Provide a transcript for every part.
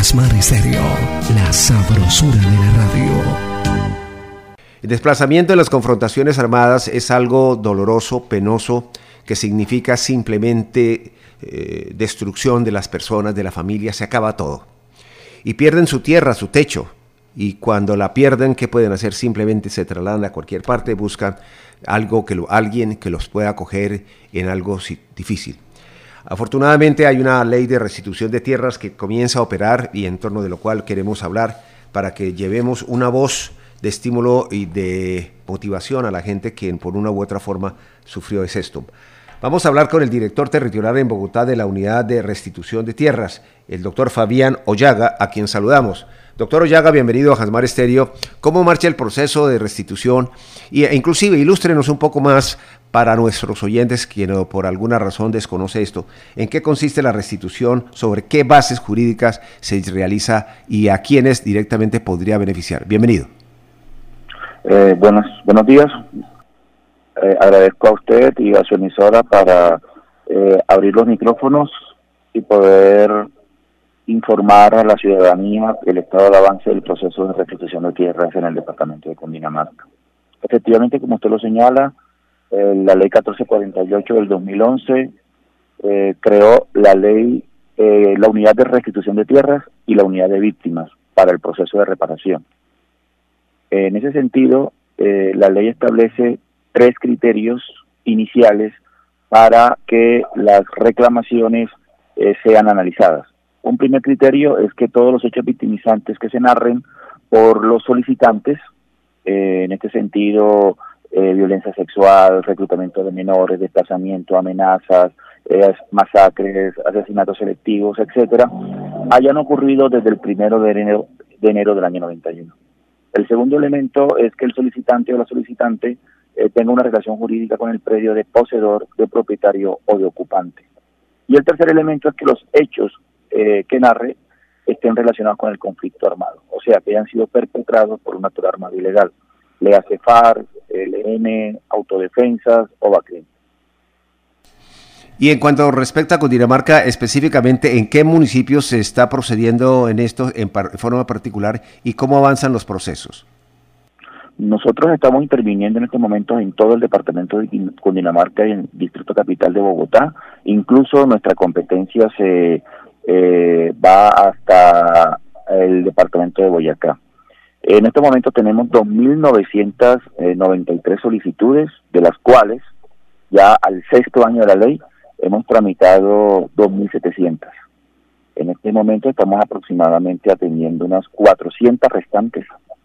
Jasmine Estéreo, la sabrosura de la radio. El desplazamiento de las confrontaciones armadas es algo doloroso, penoso, que significa simplemente destrucción de las personas, de la familia, se acaba todo. Y pierden su tierra, su techo. Y cuando la pierden, ¿qué pueden hacer? Simplemente se trasladan a cualquier parte, buscan alguien que los pueda acoger en algo difícil. Afortunadamente hay una ley de restitución de tierras que comienza a operar y en torno de lo cual queremos hablar para que llevemos una voz de estímulo y de motivación a la gente que por una u otra forma sufrió esto. Vamos a hablar con el director territorial en Bogotá de la Unidad de Restitución de Tierras, el doctor Fabián Ollaga, a quien saludamos. Doctor Ollaga, bienvenido a Jasmine Estéreo. ¿Cómo marcha el proceso de restitución? E inclusive ilústrenos un poco más para nuestros oyentes, quien por alguna razón desconoce esto, ¿en qué consiste la restitución? ¿Sobre qué bases jurídicas se realiza y a quiénes directamente podría beneficiar? Bienvenido. Buenos días. Agradezco a usted y a su emisora para abrir los micrófonos y poder informar a la ciudadanía el estado de avance del proceso de restitución de tierras en el departamento de Cundinamarca. Efectivamente, como usted lo señala, la ley 1448 del 2011 creó la ley, la unidad de restitución de tierras y la unidad de víctimas para el proceso de reparación. En ese sentido, la ley establece 3 criterios iniciales para que las reclamaciones sean analizadas. Un primer criterio es que todos los hechos victimizantes que se narren por los solicitantes, en este sentido, violencia sexual, reclutamiento de menores, desplazamiento, amenazas, masacres, asesinatos selectivos, etcétera, hayan ocurrido desde el 1 de enero del año 91. El segundo elemento es que el solicitante o la solicitante tenga una relación jurídica con el predio de poseedor, de propietario o de ocupante. Y el tercer elemento es que los hechos que narre estén relacionados con el conflicto armado, o sea, que hayan sido perpetrados por un actor armado ilegal, le hace FARC, ELN, autodefensas o BACRIM. Y en cuanto respecta a Cundinamarca, específicamente, ¿en qué municipios se está procediendo en esto en forma particular y cómo avanzan los procesos? Nosotros estamos interviniendo en estos momentos en todo el departamento de Cundinamarca y en el Distrito Capital de Bogotá. Incluso nuestra competencia se va hasta el departamento de Boyacá. En este momento tenemos 2.993 solicitudes, de las cuales ya al 6º año de la ley hemos tramitado 2.700. En este momento estamos aproximadamente atendiendo unas 400 restantes.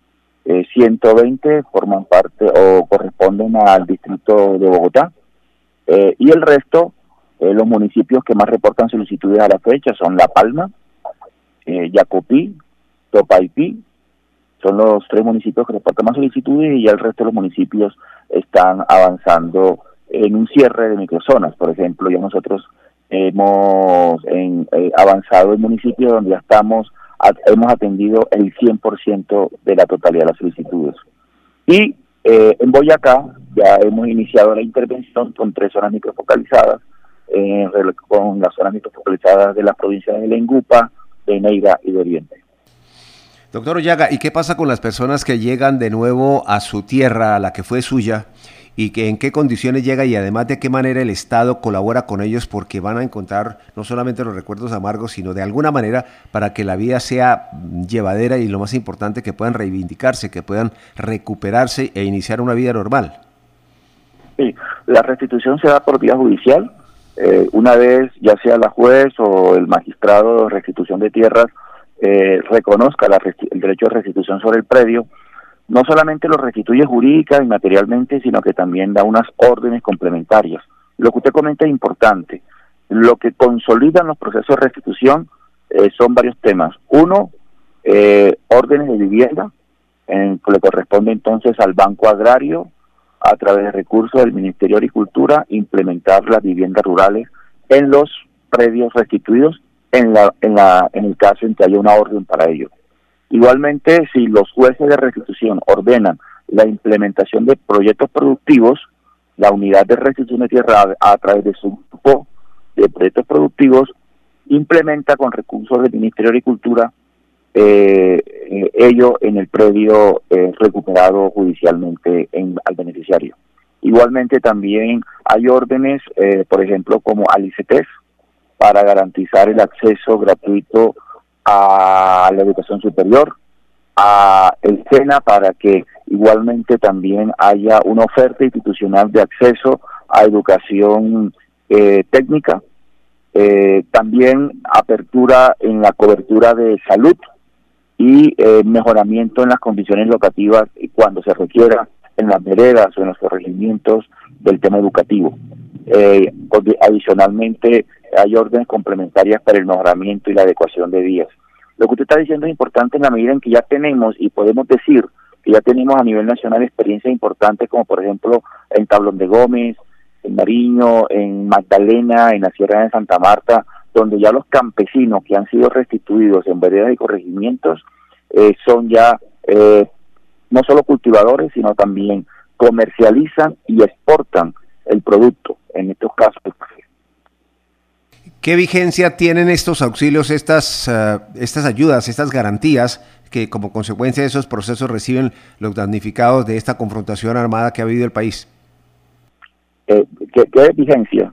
120 forman parte o corresponden al distrito de Bogotá, y el resto, los municipios que más reportan solicitudes a la fecha son La Palma, Yacopí, Topaipí, son los 3 municipios que reportan más solicitudes, y ya el resto de los municipios están avanzando en un cierre de microzonas. Por ejemplo, ya nosotros hemos avanzado en municipios donde ya hemos atendido el 100% de la totalidad de las solicitudes. Y en Boyacá ya hemos iniciado la intervención con 3 zonas microfocalizadas, con las zonas microfocalizadas de las provincias de Lengupa, de Neira y de Oriente. Doctor Ollaga, ¿y qué pasa con las personas que llegan de nuevo a su tierra, a la que fue suya, y que en qué condiciones llega y además de qué manera el Estado colabora con ellos, porque van a encontrar no solamente los recuerdos amargos, sino de alguna manera para que la vida sea llevadera y lo más importante, que puedan reivindicarse, que puedan recuperarse e iniciar una vida normal? Sí, la restitución se da por vía judicial. Una vez ya sea la juez o el magistrado de restitución de tierras reconozca el derecho de restitución sobre el predio, no solamente lo restituye jurídica y materialmente, sino que también da unas órdenes complementarias. Lo que usted comenta es importante. Lo que consolidan los procesos de restitución son varios temas. Uno, órdenes de vivienda, que le corresponde entonces al Banco Agrario, a través de recursos del Ministerio de Agricultura, implementar las viviendas rurales en los predios restituidos, en el caso en que haya una orden para ello. Igualmente, si los jueces de restitución ordenan la implementación de proyectos productivos, la unidad de restitución de tierra, a través de su grupo de proyectos productivos, implementa con recursos del Ministerio de Agricultura ello en el predio recuperado judicialmente al beneficiario. Igualmente también hay órdenes, por ejemplo, como al ICETEX, para garantizar el acceso gratuito a la educación superior, a el SENA, para que igualmente también haya una oferta institucional de acceso a educación técnica, también apertura en la cobertura de salud y mejoramiento en las condiciones locativas cuando se requiera en las veredas o en los corregimientos del tema educativo. Adicionalmente, hay órdenes complementarias para el mejoramiento y la adecuación de vías. Lo que usted está diciendo es importante en la medida en que ya tenemos, y podemos decir que ya tenemos a nivel nacional experiencias importantes, como por ejemplo en Tablón de Gómez, en Nariño, en Magdalena, en la Sierra de Santa Marta, donde ya los campesinos que han sido restituidos en veredas y corregimientos son ya no solo cultivadores, sino también comercializan y exportan el producto, en estos casos. ¿Qué vigencia tienen estos auxilios, estas ayudas, estas garantías que como consecuencia de esos procesos reciben los damnificados de esta confrontación armada que ha vivido el país? ¿Qué vigencia?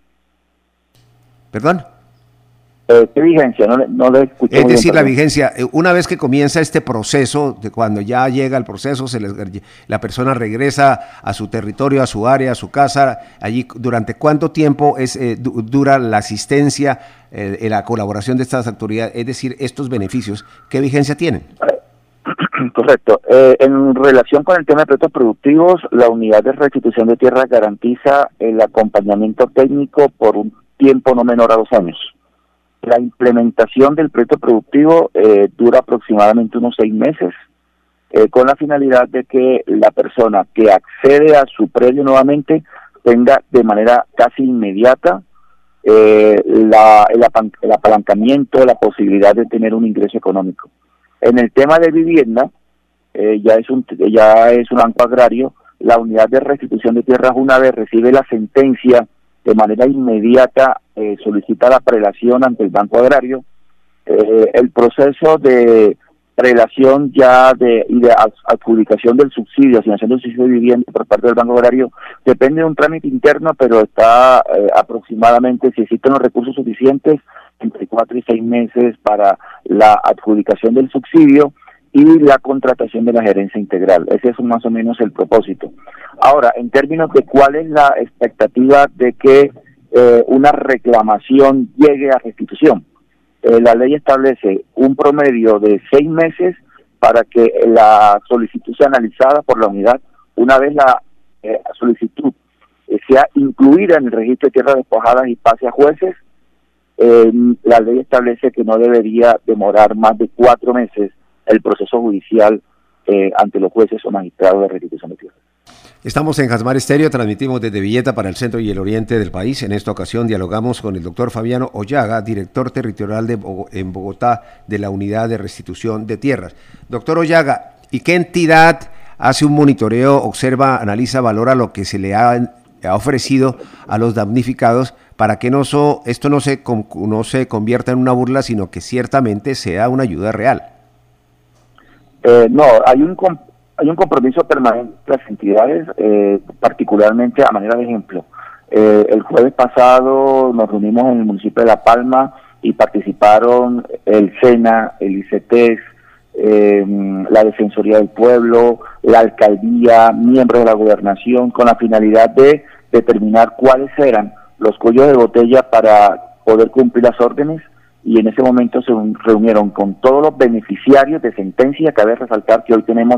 ¿Perdón? ¿Qué vigencia? No le escuché. Es decir, la vigencia, una vez que comienza este proceso, de cuando ya llega el proceso, la persona regresa a su territorio, a su área, a su casa, allí, ¿durante cuánto tiempo dura la asistencia, la colaboración de estas autoridades? Es decir, estos beneficios, ¿qué vigencia tienen? Correcto. En relación con el tema de proyectos productivos, la unidad de restitución de tierras garantiza el acompañamiento técnico por un tiempo no menor a 2 años. La implementación del proyecto productivo dura aproximadamente unos 6 meses, con la finalidad de que la persona que accede a su predio nuevamente tenga de manera casi inmediata el apalancamiento, la posibilidad de tener un ingreso económico. En el tema de vivienda, ya es un banco agrario, la unidad de restitución de tierras, una vez recibe la sentencia, de manera inmediata solicita la prelación ante el Banco Agrario. El proceso de prelación y de adjudicación del subsidio, asignación del subsidio de vivienda por parte del Banco Agrario, depende de un trámite interno, pero está aproximadamente, si existen los recursos suficientes, entre 4 y 6 meses para la adjudicación del subsidio y la contratación de la gerencia integral. Ese es más o menos el propósito. Ahora, en términos de cuál es la expectativa de que una reclamación llegue a restitución, la ley establece un promedio de 6 meses para que la solicitud sea analizada por la unidad. Una vez la solicitud sea incluida en el registro de tierras despojadas y pase a jueces, la ley establece que no debería demorar más de 4 meses el proceso judicial ante los jueces o magistrados de restitución de tierras. Estamos en Jasmar Estéreo, transmitimos desde Villeta para el centro y el oriente del país. En esta ocasión dialogamos con el doctor Fabiano Ollaga, director territorial en Bogotá de la Unidad de Restitución de Tierras. Doctor Ollaga, ¿y qué entidad hace un monitoreo, observa, analiza, valora lo que se le ha ofrecido a los damnificados para que esto no se convierta en una burla, sino que ciertamente sea una ayuda real? No, hay un compromiso permanente de las entidades, particularmente a manera de ejemplo. El jueves pasado nos reunimos en el municipio de La Palma y participaron el SENA, el ICETEX, la Defensoría del Pueblo, la Alcaldía, miembros de la Gobernación, con la finalidad de determinar cuáles eran los cuellos de botella para poder cumplir las órdenes. Y en ese momento se reunieron con todos los beneficiarios de sentencia. Cabe resaltar que hoy tenemos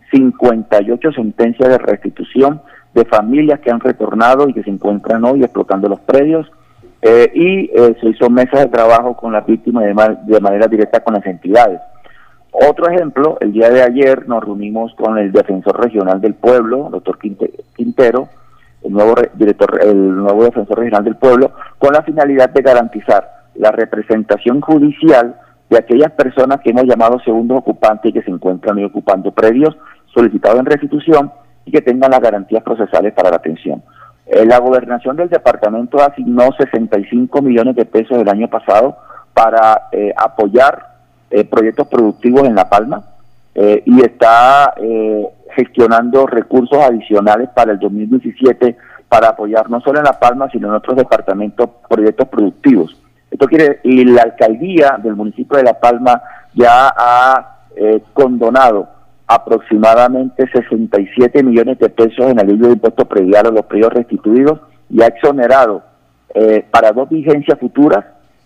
58 sentencias de restitución de familias que han retornado y que se encuentran hoy explotando los predios, y se hizo mesas de trabajo con las víctimas de manera directa con las entidades. Otro ejemplo, el día de ayer nos reunimos con el Defensor Regional del Pueblo, doctor Quintero, el nuevo Defensor Regional del Pueblo, con la finalidad de garantizar la representación judicial de aquellas personas que hemos llamado segundos ocupantes y que se encuentran hoy ocupando predios solicitados en restitución y que tengan las garantías procesales para la atención. La gobernación del departamento asignó 65 millones de pesos el año pasado para apoyar proyectos productivos en La Palma y está gestionando recursos adicionales para el 2017 para apoyar no solo en La Palma, sino en otros departamentos, proyectos productivos. Y la alcaldía del municipio de La Palma ya ha condonado aproximadamente 67 millones de pesos en alivio de impuestos predial a los predios restituidos y ha exonerado para 2 vigencias futuras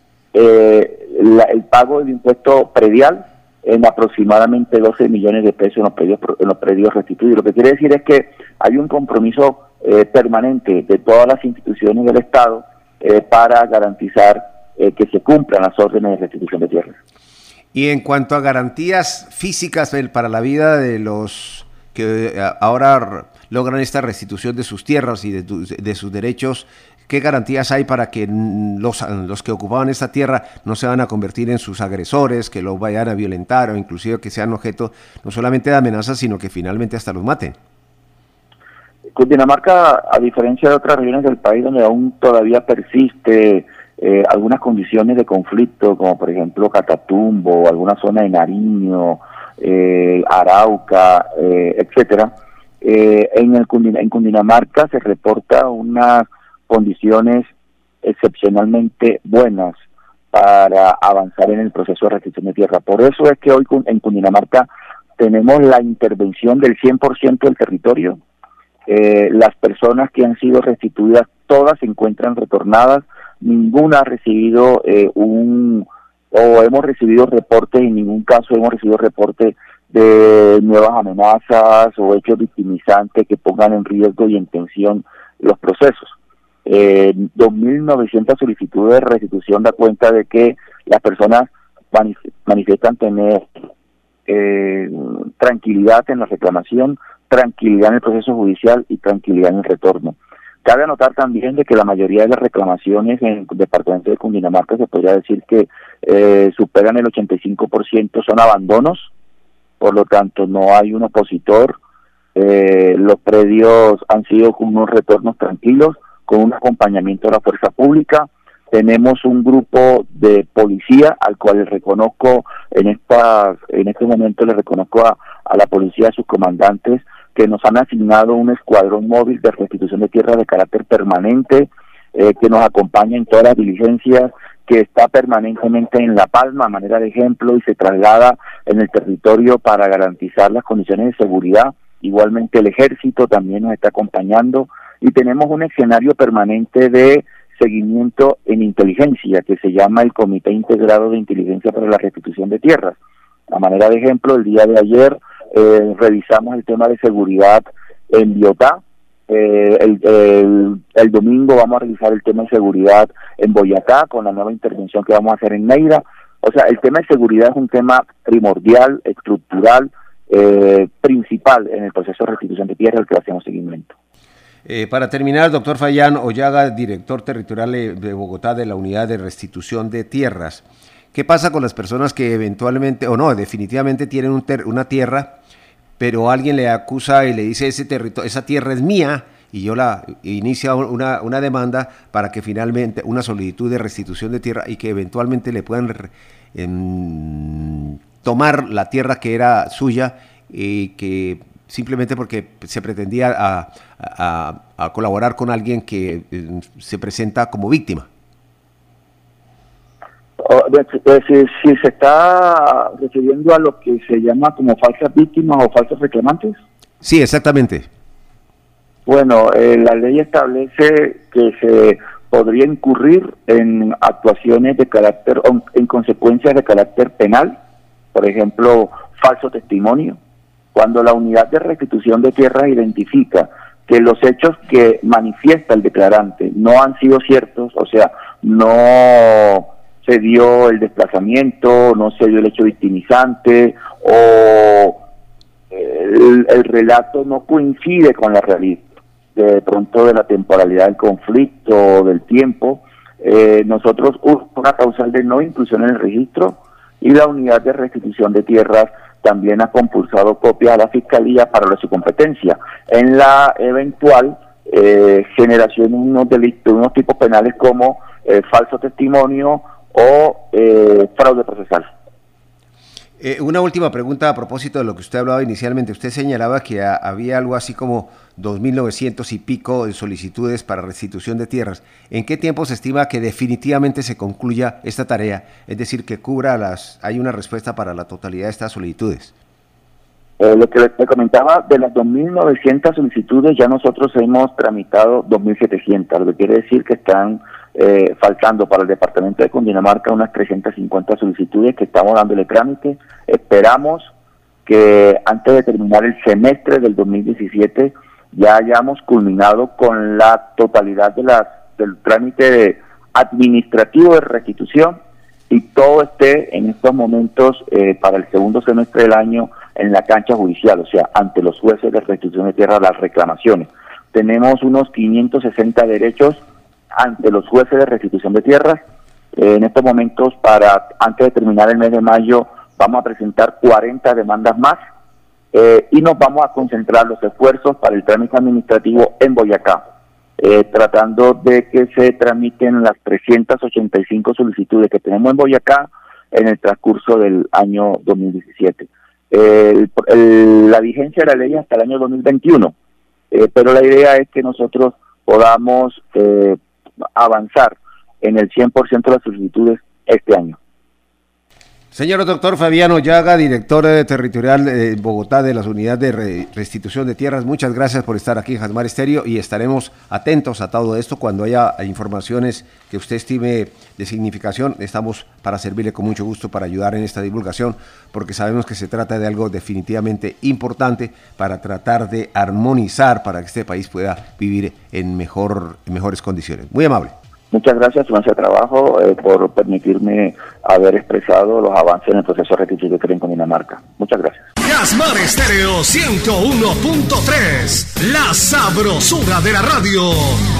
el pago del impuesto predial en aproximadamente 12 millones de pesos en los predios restituidos. Lo que quiere decir es que hay un compromiso permanente de todas las instituciones del Estado para garantizar que se cumplan las órdenes de restitución de tierras. Y en cuanto a garantías físicas para la vida de los que ahora logran esta restitución de sus tierras y de sus derechos, ¿qué garantías hay para que los que ocupaban esta tierra no se van a convertir en sus agresores, que los vayan a violentar o inclusive que sean objeto no solamente de amenazas, sino que finalmente hasta los maten? Cundinamarca, a diferencia de otras regiones del país donde aún todavía persiste algunas condiciones de conflicto, como por ejemplo Catatumbo, alguna zona de Nariño, Arauca, etcétera, en Cundinamarca se reporta unas condiciones excepcionalmente buenas para avanzar en el proceso de restitución de tierra. Por eso es que hoy en Cundinamarca tenemos la intervención del 100% del territorio. Las personas que han sido restituidas, todas se encuentran retornadas, ninguna ha recibido hemos recibido reportes, en ningún caso hemos recibido reportes de nuevas amenazas o hechos victimizantes que pongan en riesgo y en tensión los procesos. 2.900 solicitudes de restitución da cuenta de que las personas manifiestan tener tranquilidad en la reclamación, tranquilidad en el proceso judicial y tranquilidad en el retorno. Cabe anotar también de que la mayoría de las reclamaciones en el departamento de Cundinamarca se podría decir que superan el 85% son abandonos, por lo tanto no hay un opositor, los predios han sido con unos retornos tranquilos, con un acompañamiento de la fuerza pública. Tenemos un grupo de policía al cual le reconozco en este momento le reconozco a la policía, a sus comandantes, que nos han asignado un escuadrón móvil de restitución de tierra de carácter permanente, que nos acompaña en todas las diligencias, que está permanentemente en La Palma a manera de ejemplo y se traslada en el territorio para garantizar las condiciones de seguridad. Igualmente el ejército también nos está acompañando y tenemos un escenario permanente de seguimiento en inteligencia que se llama el Comité Integrado de Inteligencia para la Restitución de Tierras. A manera de ejemplo, el día de ayer revisamos el tema de seguridad en Biotá, el domingo vamos a revisar el tema de seguridad en Boyacá con la nueva intervención que vamos a hacer en Neira. O sea, el tema de seguridad es un tema primordial, estructural, principal en el proceso de restitución de tierra al que hacemos seguimiento. Para terminar, doctor Fayán Ollaga, director territorial de Bogotá de la Unidad de Restitución de Tierras. ¿Qué pasa con las personas que eventualmente, o no, definitivamente tienen una tierra, pero alguien le acusa y le dice esa tierra es mía, y inicia una demanda para que finalmente, una solicitud de restitución de tierra y que eventualmente le puedan tomar la tierra que era suya y que simplemente porque se pretendía a colaborar con alguien que se presenta como víctima? Si se está refiriendo a lo que se llama como falsas víctimas o falsos reclamantes. Sí, exactamente. Bueno, la ley establece que se podría incurrir en actuaciones de carácter, en consecuencias de carácter penal, por ejemplo, falso testimonio. Cuando la unidad de restitución de tierras identifica que los hechos que manifiesta el declarante no han sido ciertos, o sea, no se dio el desplazamiento, no se dio el hecho victimizante o el relato no coincide con la realidad, de pronto de la temporalidad del conflicto o del tiempo, nosotros una causal de no inclusión en el registro y la unidad de restitución de tierras también ha compulsado copias a la Fiscalía para su competencia en la eventual generación de unos delitos, unos tipos penales como falso testimonio o fraude procesal. Una última pregunta a propósito de lo que usted hablaba inicialmente. Usted señalaba que había algo así como 2.900 y pico de solicitudes para restitución de tierras. ¿En qué tiempo se estima que definitivamente se concluya esta tarea? Es decir, que hay una respuesta para la totalidad de estas solicitudes. Lo que le comentaba, de las 2.900 solicitudes ya nosotros hemos tramitado 2.700, lo que quiere decir que están faltando para el departamento de Cundinamarca unas 350 solicitudes que estamos dándole trámite. Esperamos que antes de terminar el semestre del 2017 ya hayamos culminado con la totalidad del trámite administrativo de restitución y todo esté en estos momentos para el segundo semestre del año en la cancha judicial, o sea, ante los jueces de restitución de tierra, las reclamaciones. Tenemos unos 560 derechos ante los jueces de restitución de tierras. En estos momentos, antes de terminar el mes de mayo, vamos a presentar 40 demandas más y nos vamos a concentrar los esfuerzos para el trámite administrativo en Boyacá, tratando de que se tramiten las 385 solicitudes que tenemos en Boyacá en el transcurso del año 2017. La vigencia de la ley hasta el año 2021, pero la idea es que nosotros podamos avanzar en el 100% de las solicitudes este año. Señor doctor Fabiano Llaga, director territorial de Bogotá de las unidades de restitución de tierras, muchas gracias por estar aquí en Jasmar Estéreo y estaremos atentos a todo esto. Cuando haya informaciones que usted estime de significación, estamos para servirle con mucho gusto para ayudar en esta divulgación, porque sabemos que se trata de algo definitivamente importante para tratar de armonizar para que este país pueda vivir en mejores condiciones. Muy amable. Muchas gracias, su mesa de trabajo, por permitirme haber expresado los avances en el proceso de restitución en Cundinamarca. Muchas gracias. Jasmar Estéreo 101.3, la sabrosura de la radio.